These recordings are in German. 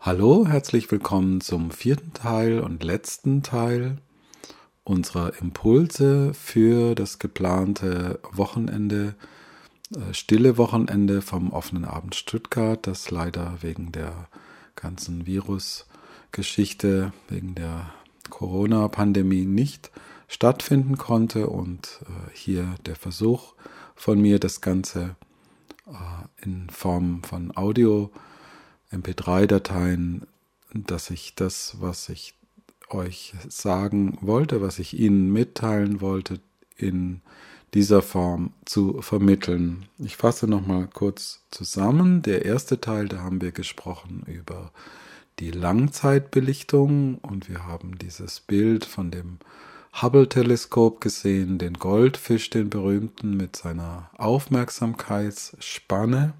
Hallo, herzlich willkommen zum vierten Teil und letzten Teil unserer Impulse für das geplante Wochenende, stille Wochenende vom Offenen Abend Stuttgart, das leider wegen der ganzen Virusgeschichte, wegen der Corona-Pandemie nicht stattfinden konnte. Und hier der Versuch von mir, das Ganze in Form von Audio MP3-Dateien, dass ich das, was ich euch sagen wollte, was ich Ihnen mitteilen wollte, in dieser Form zu vermitteln. Ich fasse nochmal kurz zusammen. Der erste Teil, da haben wir gesprochen über die Langzeitbelichtung und wir haben dieses Bild von dem Hubble-Teleskop gesehen, den Goldfisch, den berühmten, mit seiner Aufmerksamkeitsspanne.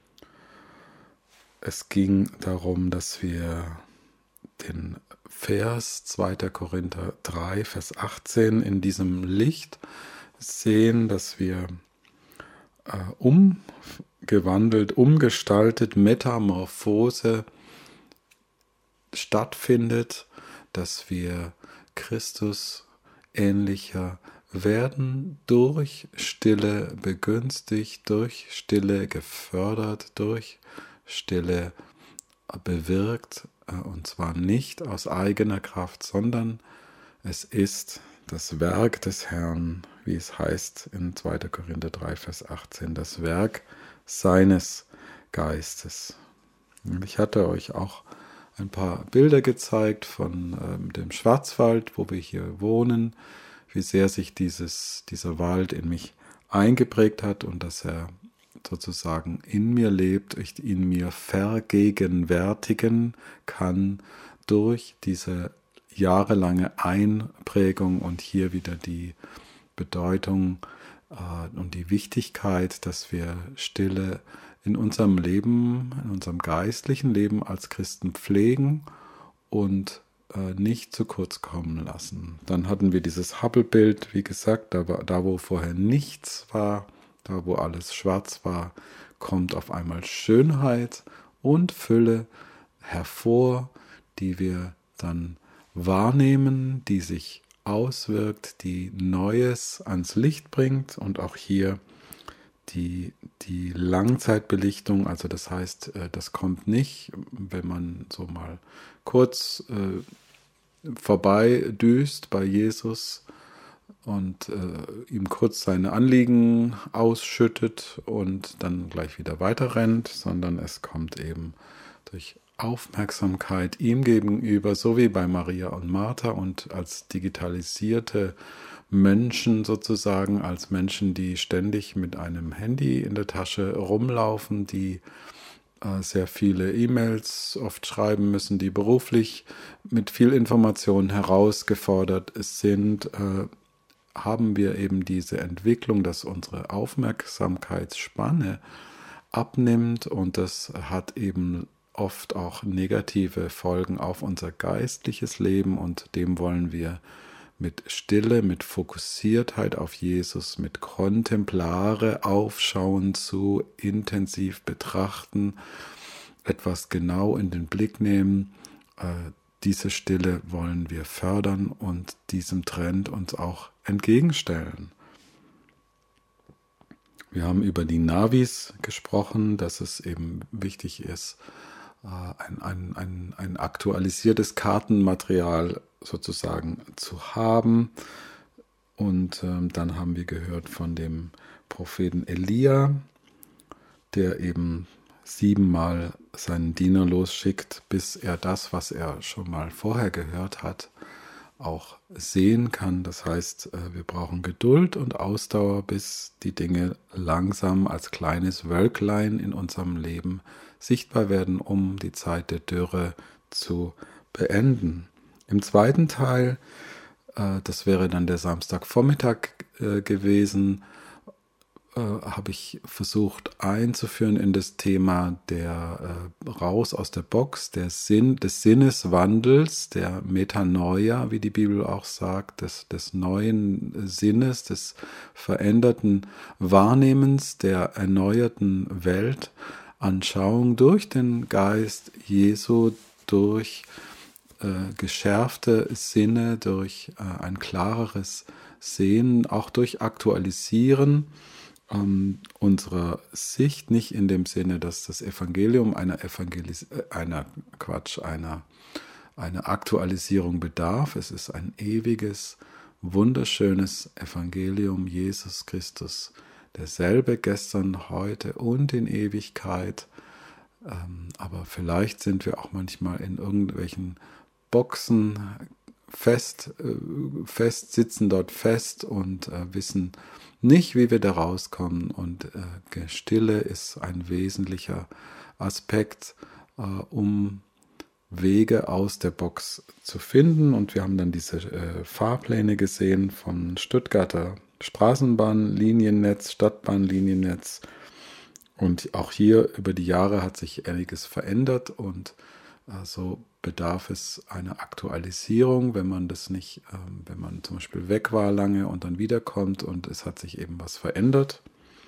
Es ging darum, dass wir den Vers 2. Korinther 3, Vers 18 in diesem Licht sehen, dass wir umgewandelt, umgestaltet, Metamorphose stattfindet, dass wir Christus ähnlicher werden, durch Stille begünstigt, durch Stille gefördert, durch Stille bewirkt, und zwar nicht aus eigener Kraft, sondern es ist das Werk des Herrn, wie es heißt in 2. Korinther 3, Vers 18, das Werk seines Geistes. Ich hatte euch auch ein paar Bilder gezeigt von dem Schwarzwald, wo wir hier wohnen, wie sehr sich dieser Wald in mich eingeprägt hat und dass er sozusagen in mir lebt, ich in mir vergegenwärtigen kann durch diese jahrelange Einprägung und hier wieder die Bedeutung und die Wichtigkeit, dass wir Stille in unserem Leben, in unserem geistlichen Leben als Christen pflegen und nicht zu kurz kommen lassen. Dann hatten wir dieses Hubble-Bild, wie gesagt, da wo vorher nichts war, da wo alles schwarz war, kommt auf einmal Schönheit und Fülle hervor, die wir dann wahrnehmen, die sich auswirkt, die Neues ans Licht bringt und auch hier die Langzeitbelichtung, also das heißt, das kommt nicht, wenn man so mal kurz vorbei düst bei Jesus und ihm kurz seine Anliegen ausschüttet und dann gleich wieder weiter rennt, sondern es kommt eben durch Aufmerksamkeit ihm gegenüber, so wie bei Maria und Martha und als digitalisierte Menschen sozusagen, als Menschen, die ständig mit einem Handy in der Tasche rumlaufen, die sehr viele E-Mails oft schreiben müssen, die beruflich mit viel Information herausgefordert sind, haben wir eben diese Entwicklung, dass unsere Aufmerksamkeitsspanne abnimmt und das hat eben oft auch negative Folgen auf unser geistliches Leben und dem wollen wir mit Stille, mit Fokussiertheit auf Jesus, mit Kontemplare, Aufschauen zu, intensiv betrachten, etwas genau in den Blick nehmen. Diese Stille wollen wir fördern und diesem Trend uns auch entgegenstellen. Wir haben über die Navis gesprochen, dass es eben wichtig ist, ein aktualisiertes Kartenmaterial sozusagen zu haben. Und dann haben wir gehört von dem Propheten Elia, der eben 7-mal seinen Diener losschickt, bis er das, was er schon mal vorher gehört hat, auch sehen kann. Das heißt, wir brauchen Geduld und Ausdauer, bis die Dinge langsam als kleines Wölklein in unserem Leben sichtbar werden, um die Zeit der Dürre zu beenden. Im zweiten Teil, das wäre dann der Samstagvormittag gewesen, habe ich versucht einzuführen in das Thema der raus aus der Box, des Sinneswandels, der Metanoia, wie die Bibel auch sagt, des neuen Sinnes, des veränderten Wahrnehmens, der erneuerten Weltanschauung durch den Geist Jesu, durch geschärfte Sinne, durch ein klareres Sehen, auch durch Aktualisieren unserer Sicht, nicht in dem Sinne, dass das Evangelium einer Aktualisierung bedarf. Es ist ein ewiges, wunderschönes Evangelium, Jesus Christus, derselbe gestern, heute und in Ewigkeit. Aber vielleicht sind wir auch manchmal in irgendwelchen Boxen sitzen dort fest und wissen nicht, wie wir da rauskommen. Und Stille ist ein wesentlicher Aspekt, um Wege aus der Box zu finden. Und wir haben dann diese Fahrpläne gesehen vom Stuttgarter Straßenbahnliniennetz, Stadtbahnliniennetz. Und auch hier über die Jahre hat sich einiges verändert und so bedarf es einer Aktualisierung, wenn man zum Beispiel weg war lange und dann wiederkommt und es hat sich eben was verändert.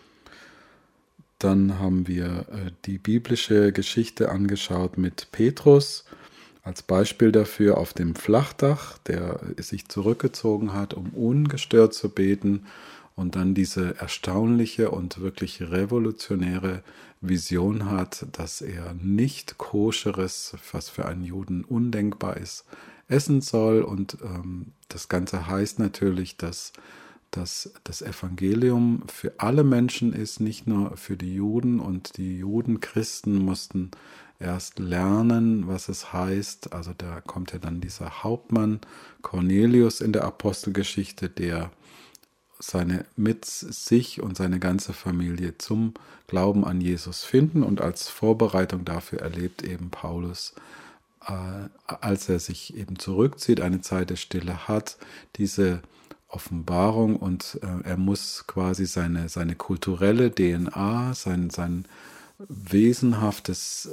Dann haben wir die biblische Geschichte angeschaut mit Petrus als Beispiel dafür auf dem Flachdach, der sich zurückgezogen hat, um ungestört zu beten und dann diese erstaunliche und wirklich revolutionäre Vision hat, dass er nicht koscheres, was für einen Juden undenkbar ist, essen soll. Und das Ganze heißt natürlich, dass das Evangelium für alle Menschen ist, nicht nur für die Juden. Und die Judenchristen mussten erst lernen, was es heißt. Also da kommt ja dann dieser Hauptmann Cornelius in der Apostelgeschichte, der mit sich und seine ganze Familie zum Glauben an Jesus finden. Und als Vorbereitung dafür erlebt eben Paulus, als er sich eben zurückzieht, eine Zeit der Stille hat, diese Offenbarung und er muss quasi seine kulturelle DNA, sein wesenhaftes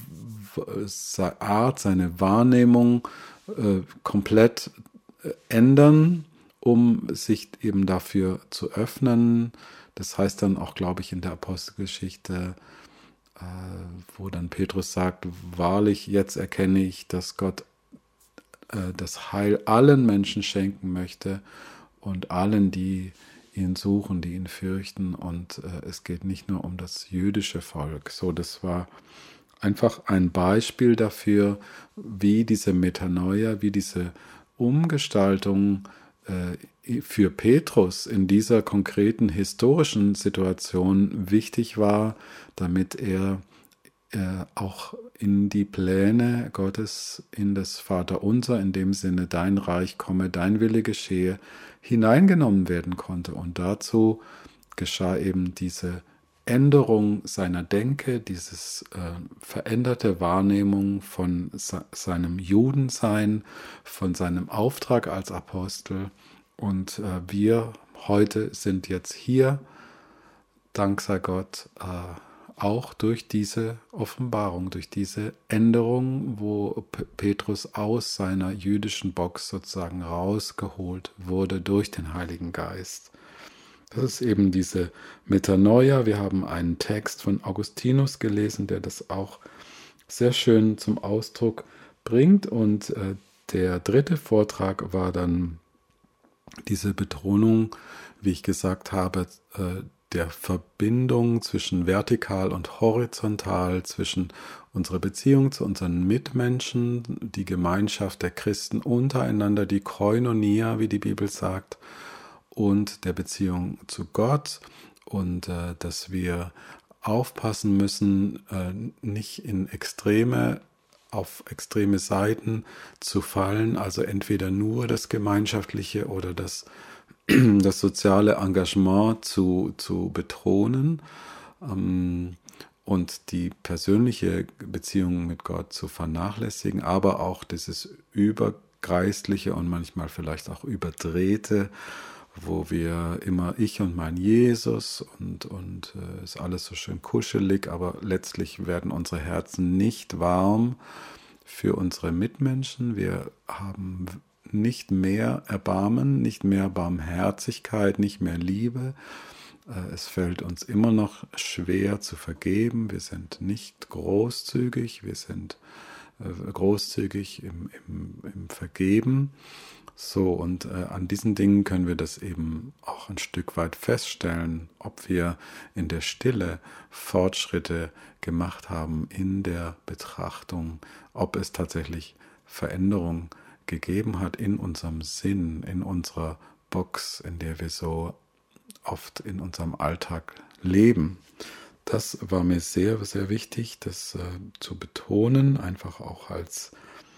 Art, seine Wahrnehmung komplett ändern, um sich eben dafür zu öffnen. Das heißt dann auch, glaube ich, in der Apostelgeschichte, wo dann Petrus sagt, wahrlich, jetzt erkenne ich, dass Gott das Heil allen Menschen schenken möchte und allen, die ihn suchen, die ihn fürchten. Und es geht nicht nur um das jüdische Volk. So, das war einfach ein Beispiel dafür, wie diese Metanoia, wie diese Umgestaltung für Petrus in dieser konkreten historischen Situation wichtig war, damit er auch in die Pläne Gottes, in das Vaterunser, in dem Sinne, dein Reich komme, dein Wille geschehe, hineingenommen werden konnte. Und dazu geschah eben diese Änderung seiner Denke, dieses veränderte Wahrnehmung von seinem Judensein, von seinem Auftrag als Apostel. Und wir heute sind jetzt hier, dank sei Gott, auch durch diese Offenbarung, durch diese Änderung, wo Petrus aus seiner jüdischen Box sozusagen rausgeholt wurde durch den Heiligen Geist. Das ist eben diese Metanoia. Wir haben einen Text von Augustinus gelesen, der das auch sehr schön zum Ausdruck bringt. Und der dritte Vortrag war dann diese Betonung, wie ich gesagt habe, der Verbindung zwischen vertikal und horizontal, zwischen unserer Beziehung zu unseren Mitmenschen, die Gemeinschaft der Christen untereinander, die Koinonia, wie die Bibel sagt, und der Beziehung zu Gott und dass wir aufpassen müssen, nicht auf extreme Seiten zu fallen, also entweder nur das Gemeinschaftliche oder das soziale Engagement zu betonen und die persönliche Beziehung mit Gott zu vernachlässigen, aber auch dieses übergeistliche und manchmal vielleicht auch überdrehte, wo wir immer ich und mein Jesus und ist alles so schön kuschelig, aber letztlich werden unsere Herzen nicht warm für unsere Mitmenschen. Wir haben nicht mehr Erbarmen, nicht mehr Barmherzigkeit, nicht mehr Liebe. Es fällt uns immer noch schwer zu vergeben. Wir sind nicht großzügig, wir sind großzügig im Vergeben. So, und an diesen Dingen können wir das eben auch ein Stück weit feststellen, ob wir in der Stille Fortschritte gemacht haben in der Betrachtung, ob es tatsächlich Veränderung gegeben hat in unserem Sinn, in unserer Box, in der wir so oft in unserem Alltag leben. Das war mir sehr, sehr wichtig, das zu betonen, einfach auch als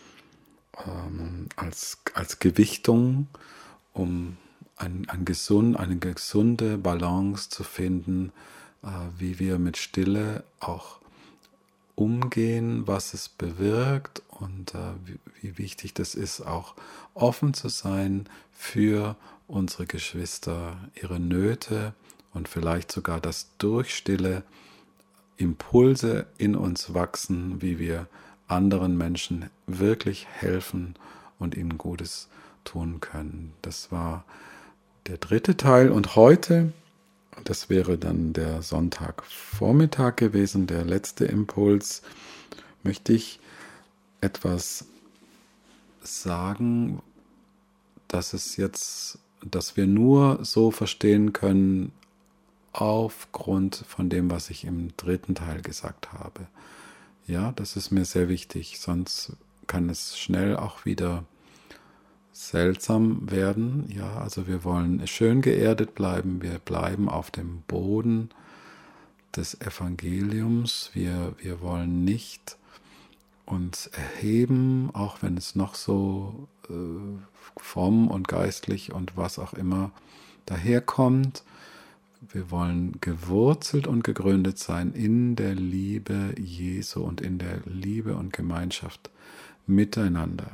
Gewichtung, um eine gesunde Balance zu finden, wie wir mit Stille auch umgehen, was es bewirkt und wie wichtig das ist, auch offen zu sein für unsere Geschwister, ihre Nöte und vielleicht sogar, dass durch Stille Impulse in uns wachsen, wie wir anderen Menschen wirklich helfen und ihnen Gutes tun können. Das war der dritte Teil und heute, das wäre dann der Sonntagvormittag gewesen, der letzte Impuls, möchte ich etwas sagen, dass wir nur so verstehen können, aufgrund von dem, was ich im dritten Teil gesagt habe. Ja, das ist mir sehr wichtig, sonst kann es schnell auch wieder seltsam werden. Ja, also wir wollen schön geerdet bleiben, wir bleiben auf dem Boden des Evangeliums, wir wollen nicht uns erheben, auch wenn es noch so fromm und geistlich und was auch immer daherkommt. Wir wollen gewurzelt und gegründet sein in der Liebe Jesu und in der Liebe und Gemeinschaft miteinander.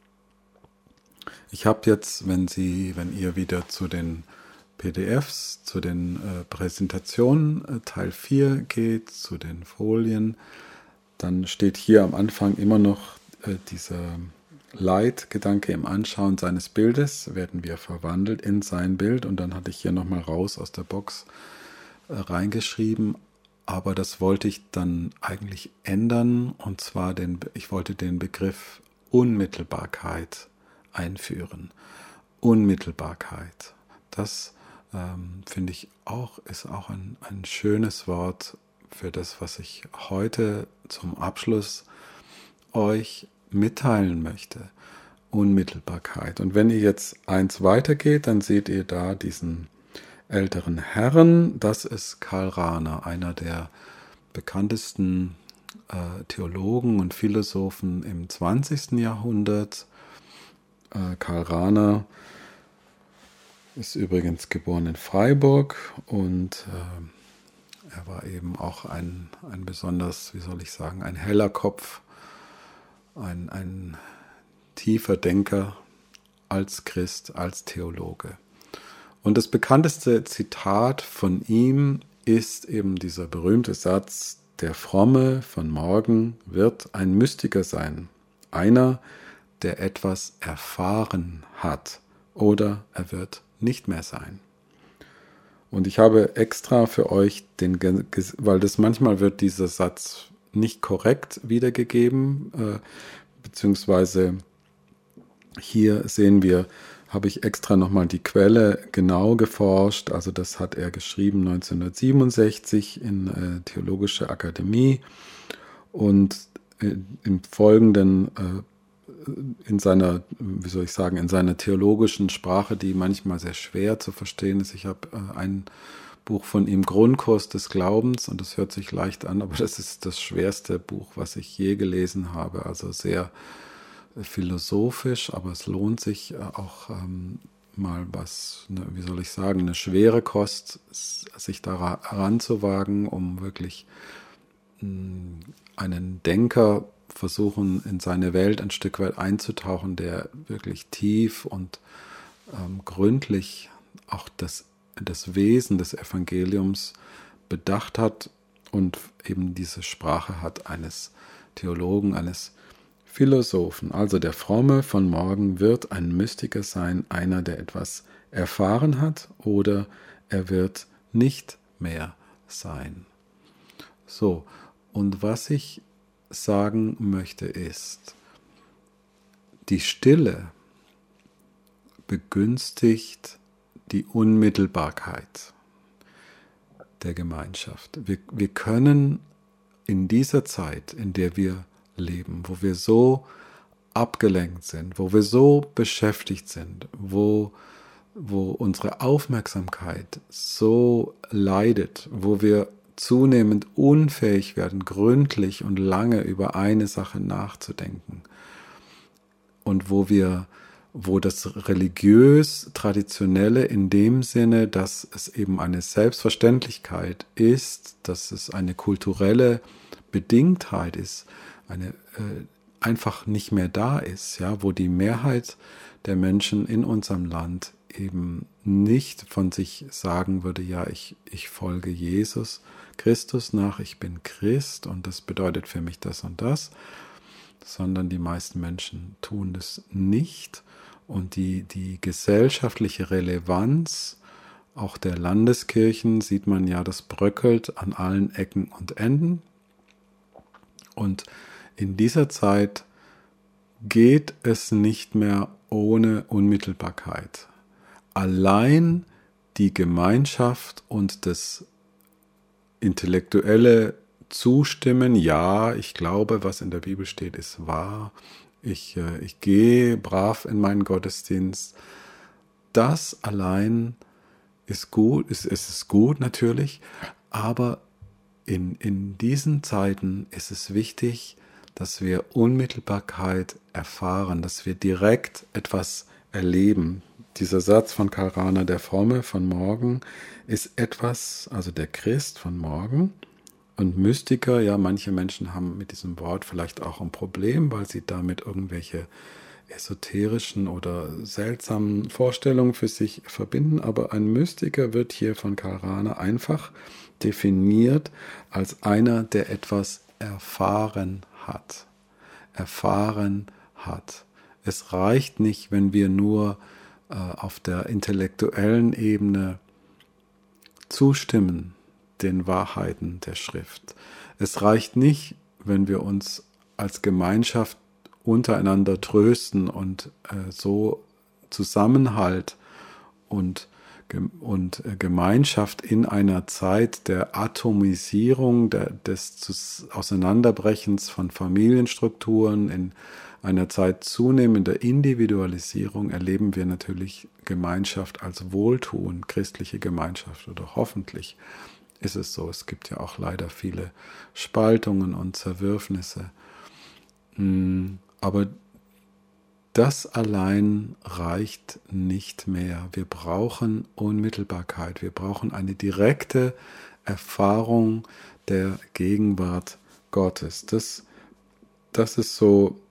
Ich habe jetzt, wenn ihr wieder zu den PDFs, zu den Präsentationen Teil 4 geht, zu den Folien, dann steht hier am Anfang immer noch dieser Leitgedanke im Anschauen seines Bildes, werden wir verwandelt in sein Bild, und dann hatte ich hier nochmal raus aus der Box reingeschrieben, aber das wollte ich dann eigentlich ändern, und zwar ich wollte den Begriff Unmittelbarkeit einführen. Unmittelbarkeit, das finde ich ist auch ein schönes Wort für das, was ich heute zum Abschluss euch mitteilen möchte. Unmittelbarkeit. Und wenn ihr jetzt eins weitergeht, dann seht ihr da diesen älteren Herrn. Das ist Karl Rahner, einer der bekanntesten Theologen und Philosophen im 20. Jahrhundert. Karl Rahner ist übrigens geboren in Freiburg und er war eben auch ein besonders, ein heller Kopf, ein tiefer Denker als Christ, als Theologe. Und das bekannteste Zitat von ihm ist eben dieser berühmte Satz: Der Fromme von morgen wird ein Mystiker sein, einer, der etwas erfahren hat, oder er wird nicht mehr sein. Und ich habe extra für euch weil das manchmal wird dieser Satz nicht korrekt wiedergegeben, beziehungsweise hier habe ich extra nochmal die Quelle genau geforscht. Also das hat er geschrieben 1967 in Theologische Akademie, und im Folgenden in seiner theologischen Sprache, die manchmal sehr schwer zu verstehen ist. Ich habe ein Buch von ihm, Grundkurs des Glaubens, und das hört sich leicht an, aber das ist das schwerste Buch, was ich je gelesen habe. Also sehr philosophisch, aber es lohnt sich auch mal eine schwere Kost, sich da heranzuwagen, um wirklich einen Denker versuchen, in seine Welt ein Stück weit einzutauchen, der wirklich tief und gründlich auch das Wesen des Evangeliums bedacht hat und eben diese Sprache hat eines Theologen, eines Philosophen. Also der Fromme von morgen wird ein Mystiker sein, einer, der etwas erfahren hat, oder er wird nicht mehr sein. So, und was ich sagen möchte, ist, die Stille begünstigt die Unmittelbarkeit der Gemeinschaft. Wir können in dieser Zeit, in der wir leben, wo wir so abgelenkt sind, wo wir so beschäftigt sind, wo unsere Aufmerksamkeit so leidet, wo wir zunehmend unfähig werden, gründlich und lange über eine Sache nachzudenken und wo das religiös-traditionelle in dem Sinne, dass es eben eine Selbstverständlichkeit ist, dass es eine kulturelle Bedingtheit ist, einfach nicht mehr da ist, ja, wo die Mehrheit der Menschen in unserem Land eben nicht von sich sagen würde, ja, ich folge Jesus Christus nach, ich bin Christ und das bedeutet für mich das und das, sondern die meisten Menschen tun das nicht. Und die gesellschaftliche Relevanz auch der Landeskirchen sieht man ja, das bröckelt an allen Ecken und Enden. Und in dieser Zeit geht es nicht mehr ohne Unmittelbarkeit. Allein die Gemeinschaft und das intellektuelle Zustimmen, ja, ich glaube, was in der Bibel steht, ist wahr. Ich gehe brav in meinen Gottesdienst. Das allein ist gut, es ist gut natürlich, aber in diesen Zeiten ist es wichtig, dass wir Unmittelbarkeit erfahren, dass wir direkt etwas erleben. Dieser Satz von Karl Rahner, der Fromme von morgen, ist etwas, also der Christ von morgen. Und Mystiker, ja, manche Menschen haben mit diesem Wort vielleicht auch ein Problem, weil sie damit irgendwelche esoterischen oder seltsamen Vorstellungen für sich verbinden. Aber ein Mystiker wird hier von Karl Rahner einfach definiert als einer, der etwas erfahren hat. Erfahren hat. Es reicht nicht, wenn wir nur auf der intellektuellen Ebene zustimmen den Wahrheiten der Schrift. Es reicht nicht, wenn wir uns als Gemeinschaft untereinander trösten und so Zusammenhalt und Gemeinschaft in einer Zeit der Atomisierung, des Auseinanderbrechens von Familienstrukturen, in einer Zeit zunehmender Individualisierung erleben wir natürlich Gemeinschaft als Wohltun, christliche Gemeinschaft oder hoffentlich ist es so. Es gibt ja auch leider viele Spaltungen und Zerwürfnisse. Aber das allein reicht nicht mehr. Wir brauchen Unmittelbarkeit. Wir brauchen eine direkte Erfahrung der Gegenwart Gottes. Das ist so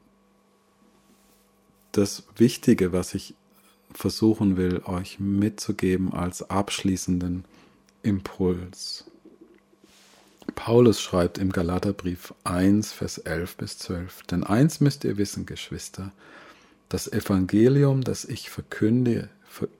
das Wichtige, was ich versuchen will, euch mitzugeben als abschließenden Impuls. Paulus schreibt im Galaterbrief 1, Vers 11 bis 12, denn eins müsst ihr wissen, Geschwister, das Evangelium, das ich verkünde,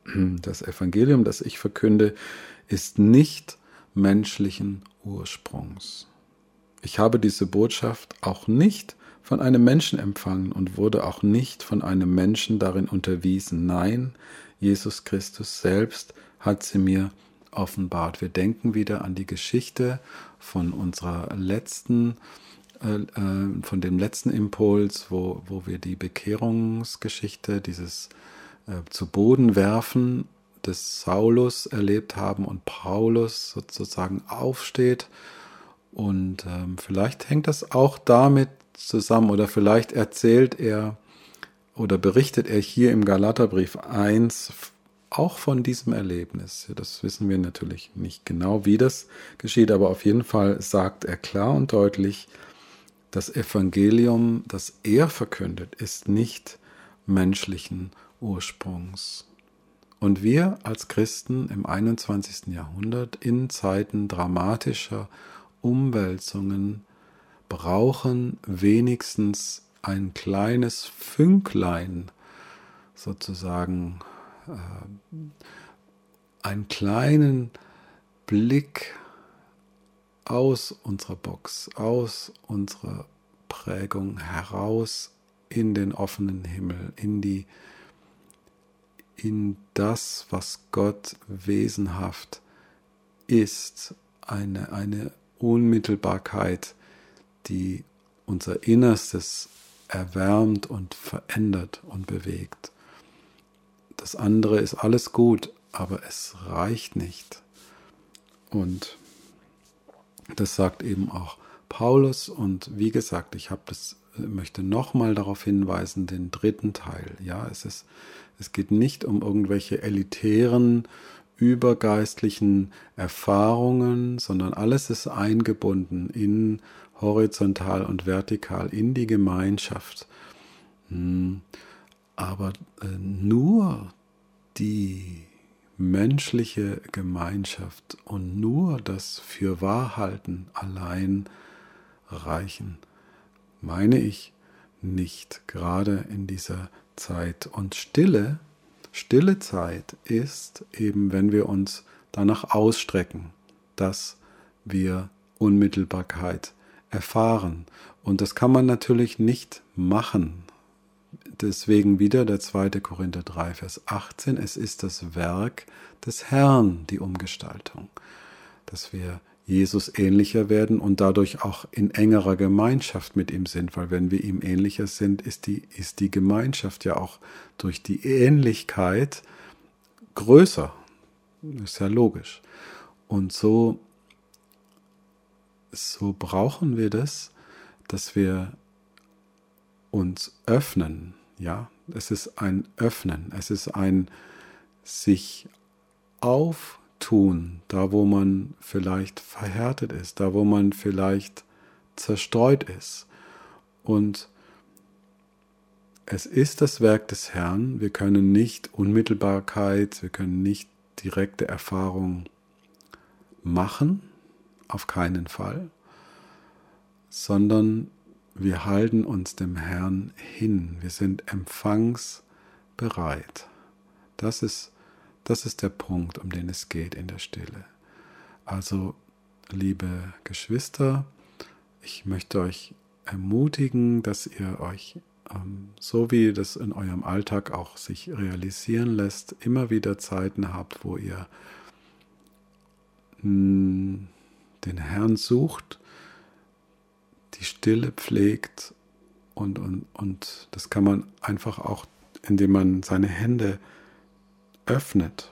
ist nicht menschlichen Ursprungs. Ich habe diese Botschaft auch nicht von einem Menschen empfangen und wurde auch nicht von einem Menschen darin unterwiesen. Nein, Jesus Christus selbst hat sie mir offenbart. Wir denken wieder an die Geschichte von unserer von dem letzten Impuls, wo wir die Bekehrungsgeschichte, dieses zu Boden werfen des Saulus erlebt haben und Paulus sozusagen aufsteht. Und vielleicht hängt das auch damit zusammen oder vielleicht erzählt er oder berichtet er hier im Galaterbrief 1 auch von diesem Erlebnis. Das wissen wir natürlich nicht genau, wie das geschieht, aber auf jeden Fall sagt er klar und deutlich, das Evangelium, das er verkündet, ist nicht menschlichen Ursprungs. Und wir als Christen im 21. Jahrhundert in Zeiten dramatischer Umwälzungen brauchen wenigstens ein kleines Fünklein, sozusagen einen kleinen Blick aus unserer Box, aus unserer Prägung heraus in den offenen Himmel, in das, was Gott wesenhaft ist, eine Unmittelbarkeit, die unser Innerstes erwärmt und verändert und bewegt. Das andere ist alles gut, aber es reicht nicht. Und das sagt eben auch Paulus. Und wie gesagt, möchte nochmal darauf hinweisen, den dritten Teil. Ja, es geht nicht um irgendwelche elitären, übergeistlichen Erfahrungen, sondern alles ist eingebunden in horizontal und vertikal in die Gemeinschaft. Aber nur die menschliche Gemeinschaft und nur das Fürwahrhalten allein reichen, meine ich, nicht, gerade in dieser Zeit. Und stille Zeit ist eben, wenn wir uns danach ausstrecken, dass wir Unmittelbarkeit erfahren. Und das kann man natürlich nicht machen. Deswegen wieder der 2. Korinther 3, Vers 18. Es ist das Werk des Herrn, die Umgestaltung, dass wir Jesus ähnlicher werden und dadurch auch in engerer Gemeinschaft mit ihm sind, weil wenn wir ihm ähnlicher sind, ist die Gemeinschaft ja auch durch die Ähnlichkeit größer. Ist ja logisch. Und so brauchen wir das, dass wir uns öffnen. Ja, es ist ein Öffnen, es ist ein sich auftun, da wo man vielleicht verhärtet ist, da wo man vielleicht zerstreut ist. Und es ist das Werk des Herrn. Wir können nicht Unmittelbarkeit, wir können nicht direkte Erfahrung machen, auf keinen Fall, sondern wir halten uns dem Herrn hin. Wir sind empfangsbereit. Das ist der Punkt, um den es geht in der Stille. Also, liebe Geschwister, ich möchte euch ermutigen, dass ihr euch, so wie das in eurem Alltag auch sich realisieren lässt, immer wieder Zeiten habt, wo ihr den Herrn sucht, die Stille pflegt und das kann man einfach auch, indem man seine Hände öffnet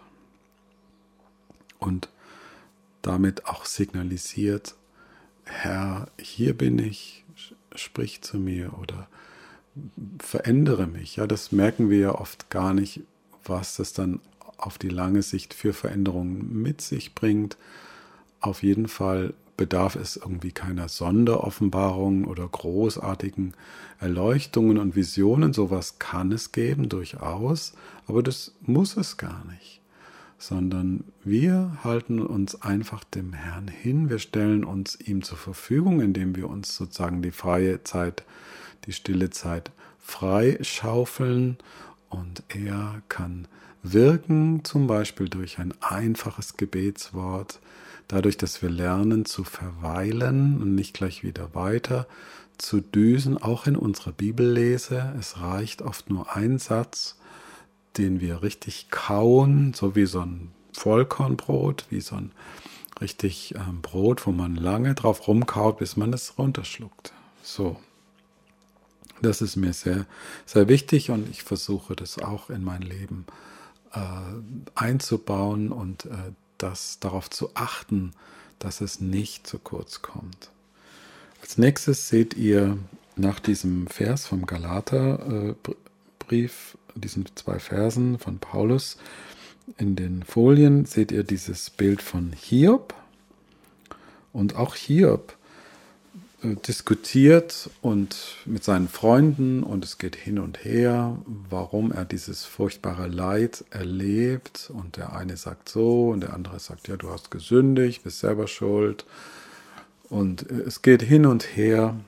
und damit auch signalisiert, Herr, hier bin ich, sprich zu mir oder verändere mich. Ja, das merken wir ja oft gar nicht, was das dann auf die lange Sicht für Veränderungen mit sich bringt. Auf jeden Fall bedarf es irgendwie keiner Sonderoffenbarung oder großartigen Erleuchtungen und Visionen. Sowas kann es geben, durchaus, aber das muss es gar nicht. Sondern wir halten uns einfach dem Herrn hin, wir stellen uns ihm zur Verfügung, indem wir uns sozusagen die freie Zeit, die stille Zeit freischaufeln und er kann wirken, zum Beispiel durch ein einfaches Gebetswort, dadurch, dass wir lernen zu verweilen und nicht gleich wieder weiter zu düsen, auch in unserer Bibellese. Es reicht oft nur ein Satz, den wir richtig kauen, so wie so ein Vollkornbrot, wie so ein richtig Brot, wo man lange drauf rumkaut, bis man es runterschluckt. So, das ist mir sehr, sehr wichtig und ich versuche das auch in mein Leben einzubauen und darauf zu achten, dass es nicht zu kurz kommt. Als nächstes seht ihr nach diesem Vers vom Galaterbrief, diesen 2 Versen von Paulus, in den Folien seht ihr dieses Bild von Hiob. Und auch Hiob diskutiert und mit seinen Freunden und es geht hin und her, warum er dieses furchtbare Leid erlebt und der eine sagt so und der andere sagt, ja, du hast gesündigt, bist selber schuld und es geht hin und her,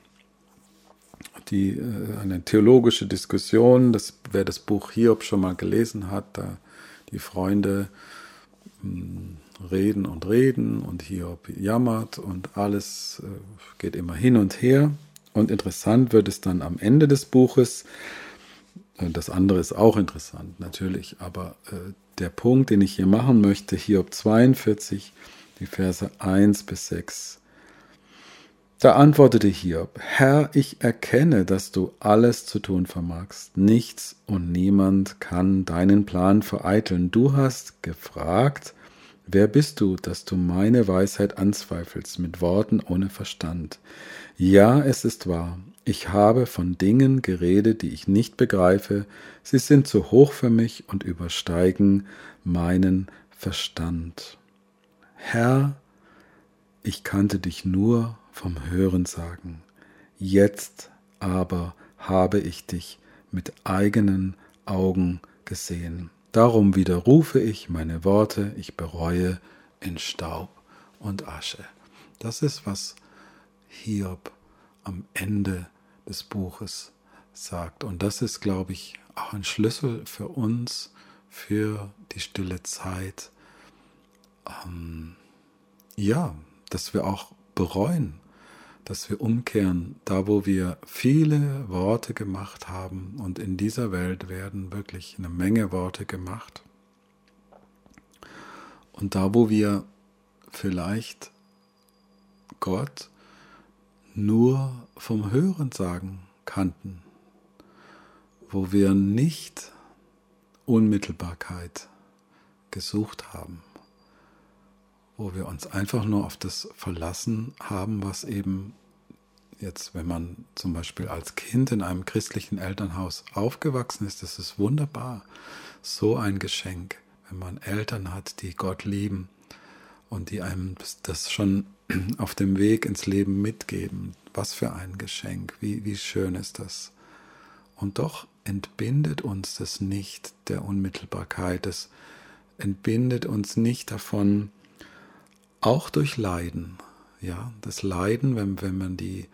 eine theologische Diskussion, wer das Buch Hiob schon mal gelesen hat, da die Freunde reden und Hiob jammert und alles geht immer hin und her Und interessant wird es dann am Ende des Buches. Das andere ist auch interessant, natürlich, aber der Punkt, den ich hier machen möchte, Hiob 42, die Verse 1 bis 6. Da antwortete Hiob: Herr, ich erkenne, dass du alles zu tun vermagst. Nichts und niemand kann deinen Plan vereiteln. Du hast gefragt, wer bist du, dass du meine Weisheit anzweifelst mit Worten ohne Verstand? Ja, es ist wahr. Ich habe von Dingen geredet, die ich nicht begreife. Sie sind zu hoch für mich und übersteigen meinen Verstand. Herr, ich kannte dich nur vom Hörensagen. Jetzt aber habe ich dich mit eigenen Augen gesehen. Darum widerrufe ich meine Worte, ich bereue in Staub und Asche. Das ist, was Hiob am Ende des Buches sagt. Und das ist, glaube ich, auch ein Schlüssel für uns, für die stille Zeit. Dass wir auch bereuen, dass wir umkehren, da wo wir viele Worte gemacht haben. Und in dieser Welt werden wirklich eine Menge Worte gemacht. Und da wo wir vielleicht Gott nur vom Hörensagen kannten, wo wir nicht Unmittelbarkeit gesucht haben, wo wir uns einfach nur auf das verlassen haben, was eben jetzt, wenn man zum Beispiel als Kind in einem christlichen Elternhaus aufgewachsen ist, das ist wunderbar, so ein Geschenk, wenn man Eltern hat, die Gott lieben und die einem das schon auf dem Weg ins Leben mitgeben. Was für ein Geschenk, wie schön ist das. Und doch entbindet uns das nicht der Unmittelbarkeit, das entbindet uns nicht davon, auch durch Leiden. Ja, das Leiden, wenn man die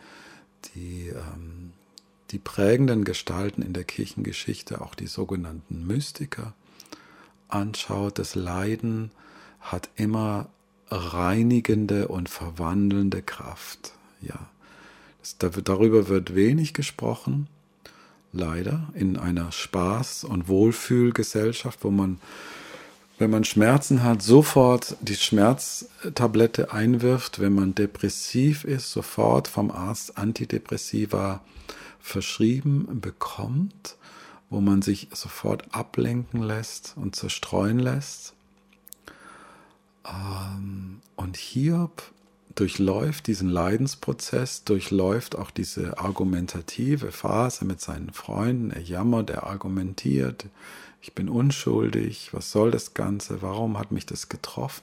prägenden Gestalten in der Kirchengeschichte, auch die sogenannten Mystiker, anschaut, das Leiden hat immer reinigende und verwandelnde Kraft. Ja, darüber wird wenig gesprochen, leider, in einer Spaß- und Wohlfühlgesellschaft, wo man, wenn man Schmerzen hat, sofort die Schmerztablette einwirft, wenn man depressiv ist, sofort vom Arzt Antidepressiva verschrieben bekommt, wo man sich sofort ablenken lässt und zerstreuen lässt. Und Hiob durchläuft diesen Leidensprozess, durchläuft auch diese argumentative Phase mit seinen Freunden. Er jammert, er argumentiert, ich bin unschuldig, was soll das Ganze, warum hat mich das getroffen?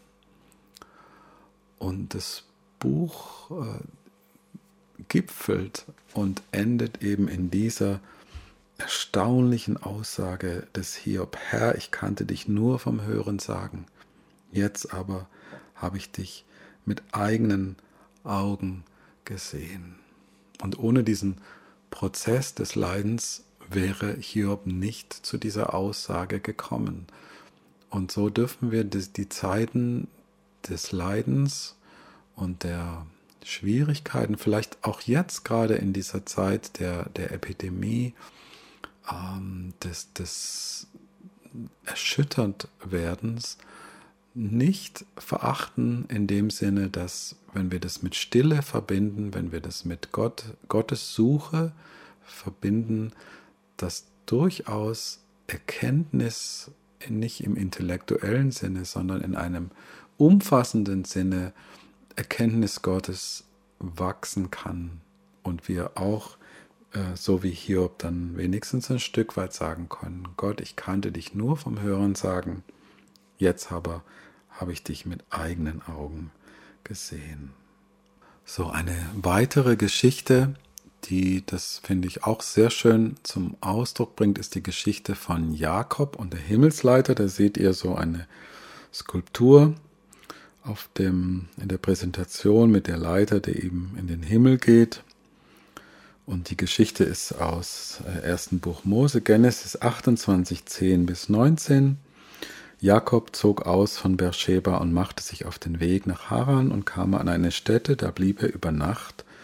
Und das Buch gipfelt und endet eben in dieser erstaunlichen Aussage des Hiob: Herr, ich kannte dich nur vom Hörensagen. Jetzt aber habe ich dich mit eigenen Augen gesehen. Und ohne diesen Prozess des Leidens wäre Hiob nicht zu dieser Aussage gekommen. Und so dürfen wir die Zeiten des Leidens und der Schwierigkeiten, vielleicht auch jetzt gerade in dieser Zeit der Epidemie, des Erschüttertwerdens, nicht verachten in dem Sinne, dass, wenn wir das mit Stille verbinden, wenn wir das mit Gottes Suche verbinden, dass durchaus Erkenntnis nicht im intellektuellen Sinne, sondern in einem umfassenden Sinne Erkenntnis Gottes wachsen kann und wir auch, so wie Hiob, dann wenigstens ein Stück weit sagen können: Gott, ich kannte dich nur vom Hörensagen, jetzt aber habe ich dich mit eigenen Augen gesehen. So, eine weitere Geschichte, die das, finde ich, auch sehr schön zum Ausdruck bringt, ist die Geschichte von Jakob und der Himmelsleiter. Da seht ihr so eine Skulptur in der Präsentation mit der Leiter, der eben in den Himmel geht. Und die Geschichte ist aus 1. Buch Mose, Genesis 28, 10 bis 19. Jakob zog aus von Beersheba und machte sich auf den Weg nach Haran und kam an eine Stätte, da blieb er über Nacht.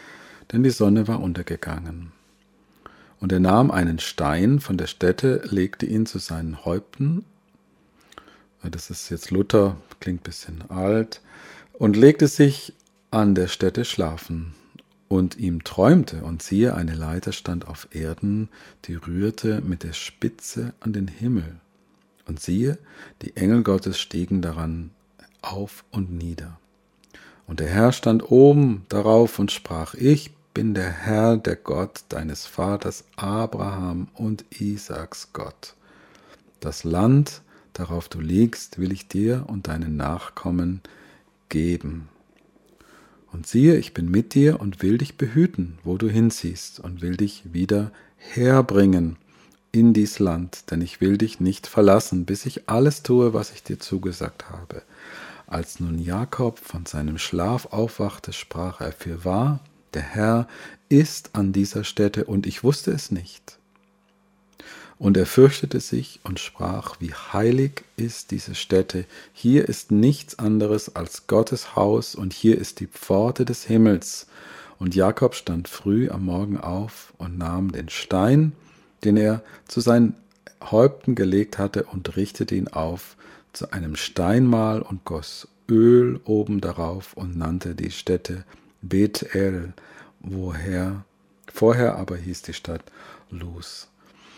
denn die Sonne war untergegangen. Und er nahm einen Stein von der Stätte, legte ihn zu seinen Häupten, das ist jetzt Luther, klingt ein bisschen alt, und legte sich an der Stätte schlafen. Und ihm träumte, und siehe, eine Leiter stand auf Erden, die rührte mit der Spitze an den Himmel. Und siehe, die Engel Gottes stiegen daran auf und nieder. Und der Herr stand oben darauf und sprach: Ich bin der Herr, der Gott deines Vaters Abraham und Isaaks Gott. Das Land, darauf du liegst, will ich dir und deinen Nachkommen geben. Und siehe, ich bin mit dir und will dich behüten, wo du hinziehst, und will dich wieder herbringen in dies Land, denn ich will dich nicht verlassen, bis ich alles tue, was ich dir zugesagt habe. Als nun Jakob von seinem Schlaf aufwachte, sprach er: Fürwahr, der Herr ist an dieser Stätte, und ich wusste es nicht. Und er fürchtete sich und sprach: Wie heilig ist diese Stätte! Hier ist nichts anderes als Gottes Haus, und hier ist die Pforte des Himmels. Und Jakob stand früh am Morgen auf und nahm den Stein, den er zu seinen Häupten gelegt hatte, und richtete ihn auf zu einem Steinmal und goss Öl oben darauf und nannte die Stätte Bethel, vorher aber hieß die Stadt Luz.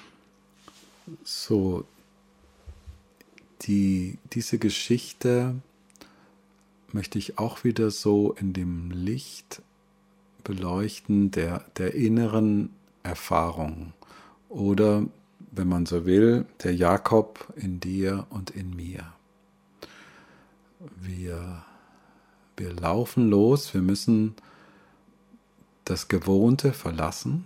So, diese Geschichte möchte ich auch wieder so in dem Licht beleuchten der inneren Erfahrung oder, wenn man so will, der Jakob in dir und in mir. Wir laufen los, wir müssen das Gewohnte verlassen.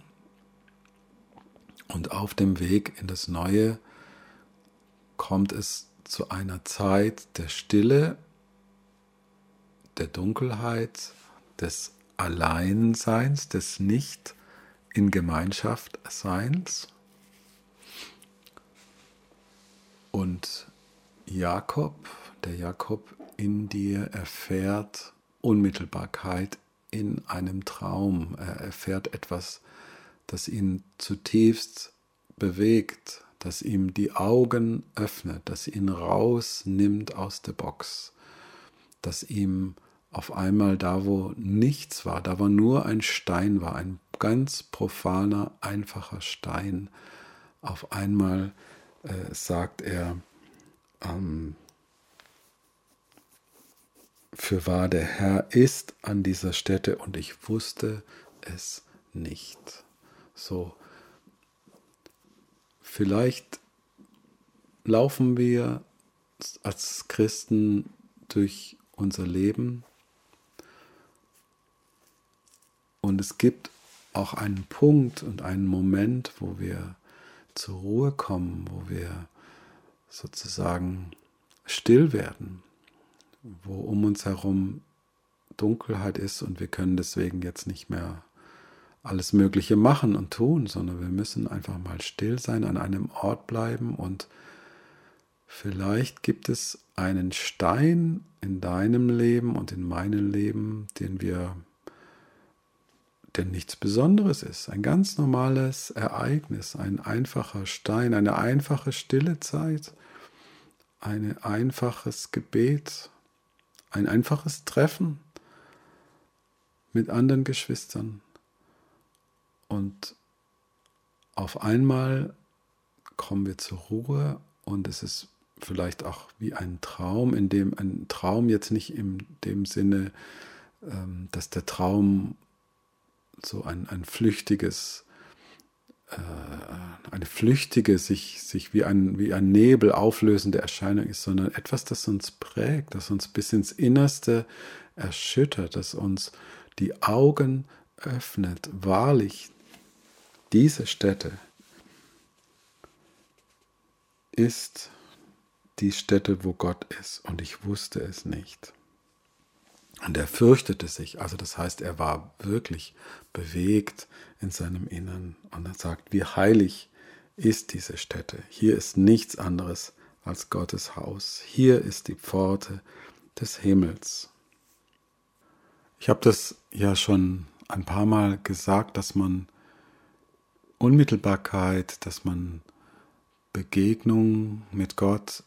Und auf dem Weg in das Neue kommt es zu einer Zeit der Stille, der Dunkelheit, des Alleinseins, des Nicht in Gemeinschaft Seins. Und der Jakob in dir erfährt Unmittelbarkeit in einem Traum. Er erfährt etwas, das ihn zutiefst bewegt, das ihm die Augen öffnet, das ihn rausnimmt aus der Box, das ihm auf einmal da, wo nichts war, da wo nur ein Stein war, ein ganz profaner, einfacher Stein, auf einmal sagt er, fürwahr, der Herr ist an dieser Stätte und ich wusste es nicht. So, vielleicht laufen wir als Christen durch unser Leben und es gibt auch einen Punkt und einen Moment, wo wir zur Ruhe kommen, wo wir sozusagen still werden, wo um uns herum Dunkelheit ist und wir können deswegen jetzt nicht mehr alles Mögliche machen und tun, sondern wir müssen einfach mal still sein, an einem Ort bleiben und vielleicht gibt es einen Stein in deinem Leben und in meinem Leben, der nichts Besonderes ist, ein ganz normales Ereignis, ein einfacher Stein, eine einfache stille Zeit, ein einfaches Gebet, ein einfaches Treffen mit anderen Geschwistern. Und auf einmal kommen wir zur Ruhe und es ist vielleicht auch wie ein Traum, in dem ein Traum jetzt nicht in dem Sinne, dass der Traum so eine flüchtige, sich wie ein Nebel auflösende Erscheinung ist, sondern etwas, das uns prägt, das uns bis ins Innerste erschüttert, das uns die Augen öffnet. Wahrlich, diese Stätte ist die Stätte, wo Gott ist, und ich wusste es nicht. Und er fürchtete sich, also das heißt, er war wirklich bewegt in seinem Innern und er sagt, wie heilig ist diese Stätte. Hier ist nichts anderes als Gottes Haus. Hier ist die Pforte des Himmels. Ich habe das ja schon ein paar Mal gesagt, dass man Unmittelbarkeit, dass man Begegnung mit Gott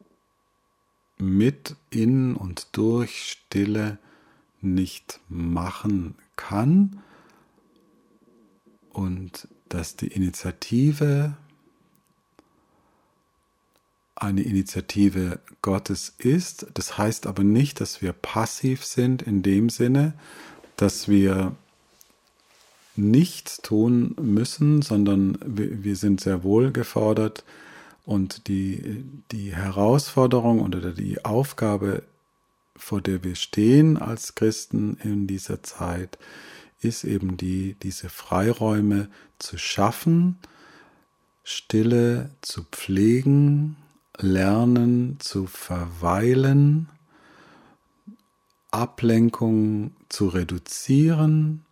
mit, in und durch Stille nicht machen kann und dass die Initiative eine Initiative Gottes ist. Das heißt aber nicht, dass wir passiv sind in dem Sinne, dass wir nichts tun müssen, sondern wir sind sehr wohl gefordert und die Herausforderung oder die Aufgabe, vor der wir stehen als Christen in dieser Zeit, ist eben diese Freiräume zu schaffen, Stille zu pflegen, lernen zu verweilen, Ablenkung zu reduzieren.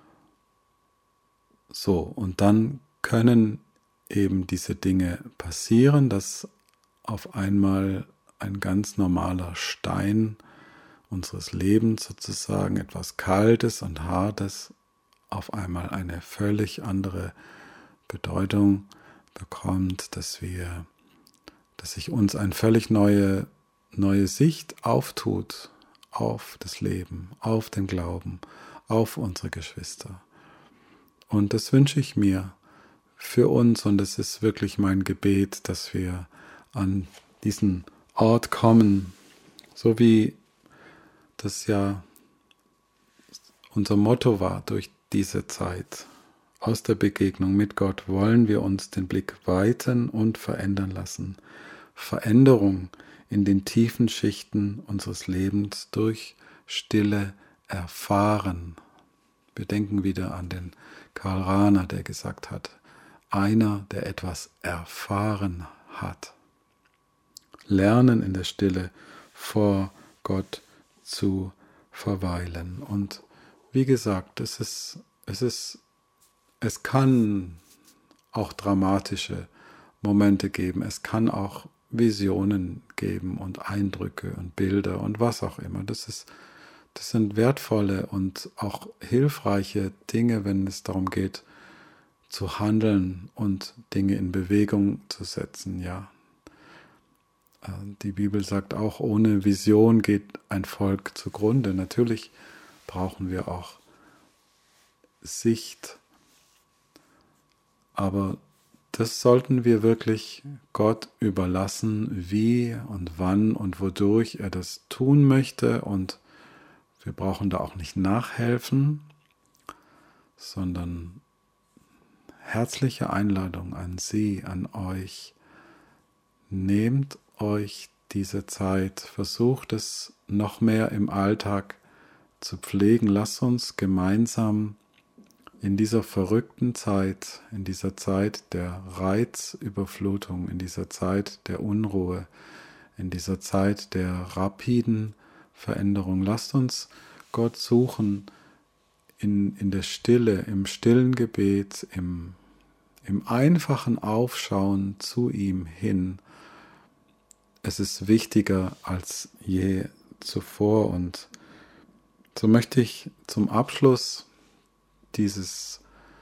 So, und dann können eben diese Dinge passieren, dass auf einmal ein ganz normaler Stein unseres Lebens sozusagen, etwas Kaltes und Hartes, auf einmal eine völlig andere Bedeutung bekommt, dass sich uns eine völlig neue Sicht auftut auf das Leben, auf den Glauben, auf unsere Geschwister. Und das wünsche ich mir für uns und es ist wirklich mein Gebet, dass wir an diesen Ort kommen, so wie das ja unser Motto war durch diese Zeit. Aus der Begegnung mit Gott wollen wir uns den Blick weiten und verändern lassen. Veränderung in den tiefen Schichten unseres Lebens durch Stille erfahren. Wir denken wieder an den Karl Rahner, der gesagt hat, einer, der etwas erfahren hat. Lernen in der Stille vor Gott zu verweilen. Und wie gesagt, es kann auch dramatische Momente geben. Es kann auch Visionen geben und Eindrücke und Bilder und was auch immer. Das sind wertvolle und auch hilfreiche Dinge, wenn es darum geht, zu handeln und Dinge in Bewegung zu setzen. Ja, die Bibel sagt auch, ohne Vision geht ein Volk zugrunde. Natürlich brauchen wir auch Sicht, aber das sollten wir wirklich Gott überlassen, wie und wann und wodurch er das tun möchte. Und wir brauchen da auch nicht nachhelfen, sondern herzliche Einladung an Sie, an euch. Nehmt euch diese Zeit, versucht es noch mehr im Alltag zu pflegen. Lasst uns gemeinsam in dieser verrückten Zeit, in dieser Zeit der Reizüberflutung, in dieser Zeit der Unruhe, in dieser Zeit der rapiden Veränderung, lasst uns Gott suchen in der Stille, im stillen Gebet, im einfachen Aufschauen zu ihm hin. Es ist wichtiger als je zuvor und so möchte ich zum Abschluss dieses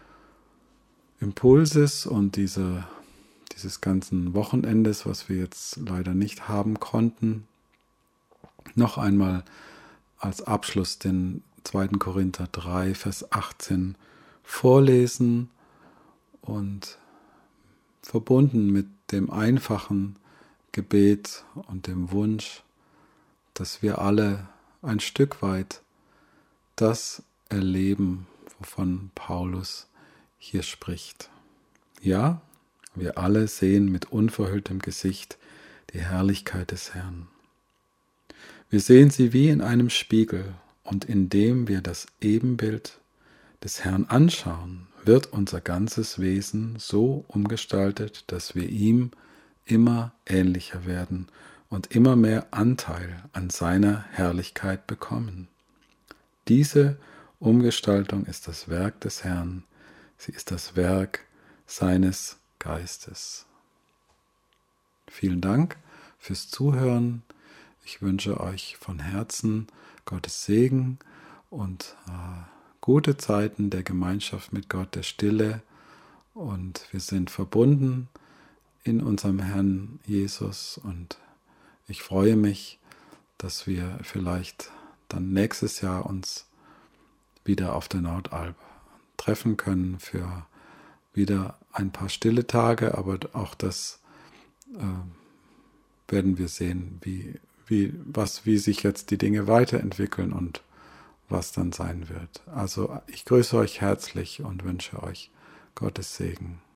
Impulses und dieses ganzen Wochenendes, was wir jetzt leider nicht haben konnten, noch einmal als Abschluss den 2. Korinther 3, Vers 18 vorlesen und verbunden mit dem einfachen Gebet und dem Wunsch, dass wir alle ein Stück weit das erleben, wovon Paulus hier spricht. Ja, wir alle sehen mit unverhülltem Gesicht die Herrlichkeit des Herrn. Wir sehen sie wie in einem Spiegel, und indem wir das Ebenbild des Herrn anschauen, wird unser ganzes Wesen so umgestaltet, dass wir ihm immer ähnlicher werden und immer mehr Anteil an seiner Herrlichkeit bekommen. Diese Umgestaltung ist das Werk des Herrn, sie ist das Werk seines Geistes. Vielen Dank fürs Zuhören. Ich wünsche euch von Herzen Gottes Segen und gute Zeiten der Gemeinschaft mit Gott, der Stille, und wir sind verbunden in unserem Herrn Jesus, und ich freue mich, dass wir vielleicht dann nächstes Jahr uns wieder auf der Nordalp treffen können für wieder ein paar stille Tage, aber auch das werden wir sehen, wie sich jetzt die Dinge weiterentwickeln und was dann sein wird. Also ich grüße euch herzlich und wünsche euch Gottes Segen.